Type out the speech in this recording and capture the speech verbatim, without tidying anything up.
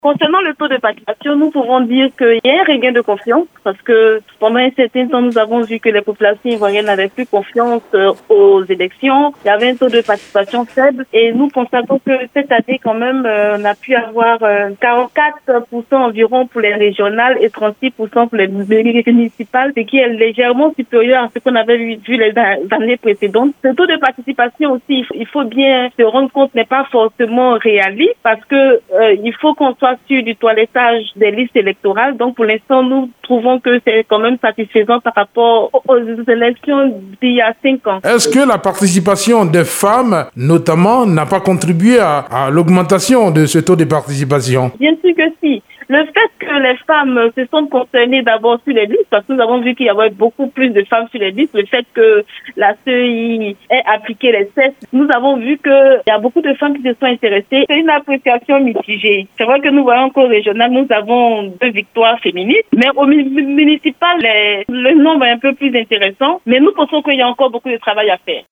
Concernant le taux de participation, nous pouvons dire qu'il y a un regain de confiance parce que pendant un certain temps, nous avons vu que les populations ivoiriennes n'avaient plus confiance aux élections. Il y avait un taux de participation faible et nous constatons que cette année, quand même, on a pu avoir quarante-quatre pour cent environ pour les régionales et trente-six pour cent pour les municipales, ce qui est légèrement supérieur à ce qu'on avait vu les années précédentes. Ce taux de participation aussi, il faut bien se rendre compte, n'est pas forcément réaliste parce que euh, il faut qu'on soit sûr du toilettage des listes électorales. Donc, pour l'instant, nous trouvons que c'est quand même satisfaisant par rapport aux élections d'il y a cinq ans. Est-ce que la participation des femmes, notamment, n'a pas contribué à, à l'augmentation de ce taux de participation? Bien sûr que si. Le fait que les femmes se sont concernées d'abord sur les listes, parce que nous avons vu qu'il y avait beaucoup plus de femmes sur les listes, le fait que la C E I ait appliqué les C E S, nous avons vu qu'il y a beaucoup de femmes qui se sont intéressées. C'est une appréciation mitigée. C'est vrai que nous voyons qu'au régional, nous avons deux victoires féministes, mais au municipal, les, le nombre est un peu plus intéressant. Mais nous pensons qu'il y a encore beaucoup de travail à faire.